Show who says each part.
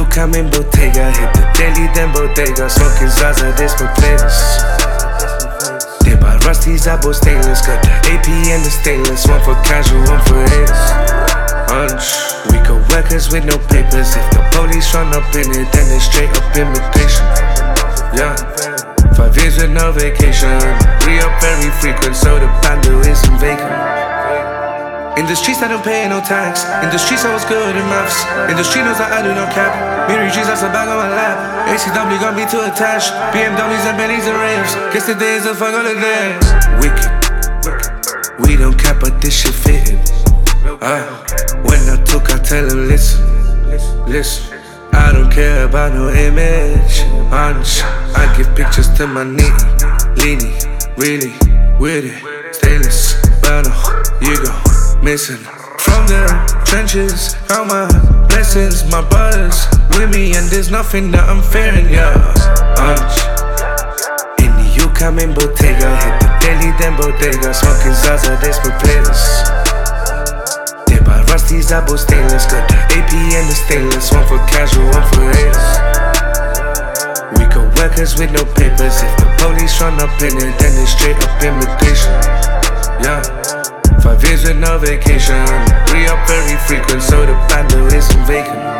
Speaker 1: come in Bottega, hit the daily, then Bodega, smoking Zaza, this for playlist. They buy Rusty's, I bought stainless, got the AP and the stainless, one for casual, one for haters. We go workers with no papers, if the police run up in it, then it's straight up imitation. Yeah, 5 years with no vacation, re-up very frequent, so the bando isn't vacant. In the streets I don't pay no tax. In the streets I was good in maths. In the street knows that I do no cap. Miri G's, that's a bag on my lap. ACW got me too attached. BMWs and Bentleys and Raves. Guess today is a fuck holiday. Wicked. We don't cap, but this shit fitted. When I talk, I tell them listen. I don't care about no image. I give pictures to my nitty, leany, really, with it. Stainless, burner, you go. Missing from the trenches, count my blessings, my brothers with me, and there's nothing that I'm fearing, yeah. In the come in Bottega, hit the daily, then Bodega, smoking Zaza, this for playlist. They buy Rusty's, I bought stainless, got the AP and the stainless, one for casual, one for haters. We go workers with no papers, if the police run up in it, then it's straight up immigration, yeah. 5 years with no vacation, re-up very frequent, so the bando isn't vacant.